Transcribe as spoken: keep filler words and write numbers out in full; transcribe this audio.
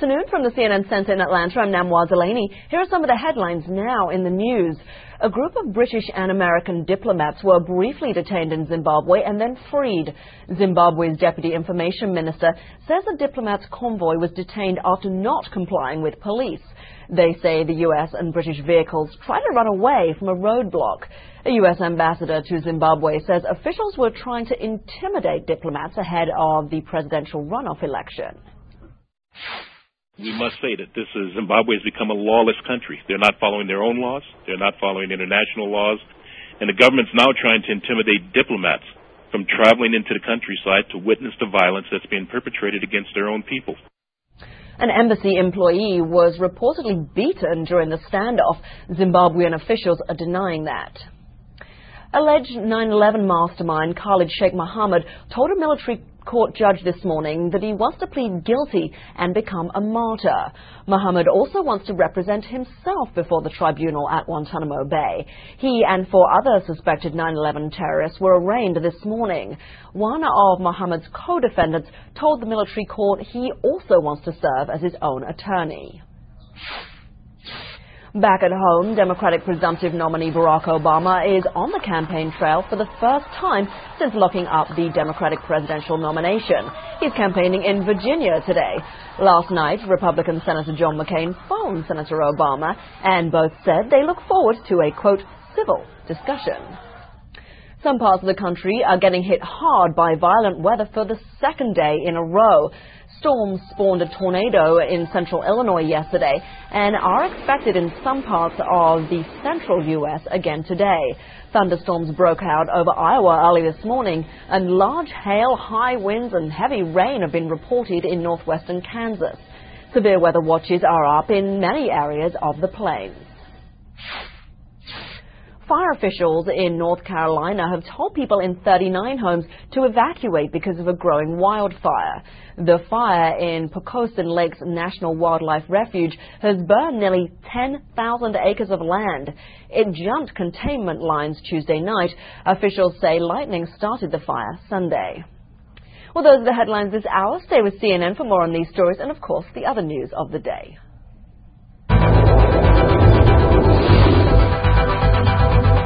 afternoon from the C N N Centre in Atlanta. I'm Namwa Delaney. Here are some of the headlines now in the news. A group of British and American diplomats were briefly detained in Zimbabwe and then freed. Zimbabwe's Deputy Information Minister says the diplomats' convoy was detained after not complying with police. They say the U S and British vehicles tried to run away from a roadblock. A U S ambassador to Zimbabwe says officials were trying to intimidate diplomats ahead of the presidential runoff election. We must say that this is, Zimbabwe has become a lawless country. They're not following their own laws. They're not following international laws. And the government's now trying to intimidate diplomats from traveling into the countryside to witness the violence that's being perpetrated against their own people. An embassy employee was reportedly beaten during the standoff. Zimbabwean officials are denying that. Alleged nine eleven mastermind Khalid Sheikh Mohammed told a military court judge this morning that he wants to plead guilty and become a martyr. Mohammed also wants to represent himself before the tribunal at Guantanamo Bay. He and four other suspected nine eleven terrorists were arraigned this morning. One of Mohammed's co-defendants told the military court he also wants to serve as his own attorney. Back at home, Democratic presumptive nominee Barack Obama is on the campaign trail for the first time since locking up the Democratic presidential nomination. He's campaigning in Virginia today. Last night, Republican Senator John McCain phoned Senator Obama, and both said they look forward to a, quote, civil discussion. Some parts of the country are getting hit hard by violent weather for the second day in a row. Storms spawned a tornado in central Illinois yesterday and are expected in some parts of the central U S again today. Thunderstorms broke out over Iowa early this morning, and large hail, high winds and heavy rain have been reported in northwestern Kansas. Severe weather watches are up in many areas of the plains. Fire officials in North Carolina have told people in thirty-nine homes to evacuate because of a growing wildfire. The fire in Poquoson Lakes National Wildlife Refuge has burned nearly ten thousand acres of land. It jumped containment lines Tuesday night. Officials say lightning started the fire Sunday. Well, those are the headlines this hour. Stay with C N N for more on these stories and, of course, the other news of the day.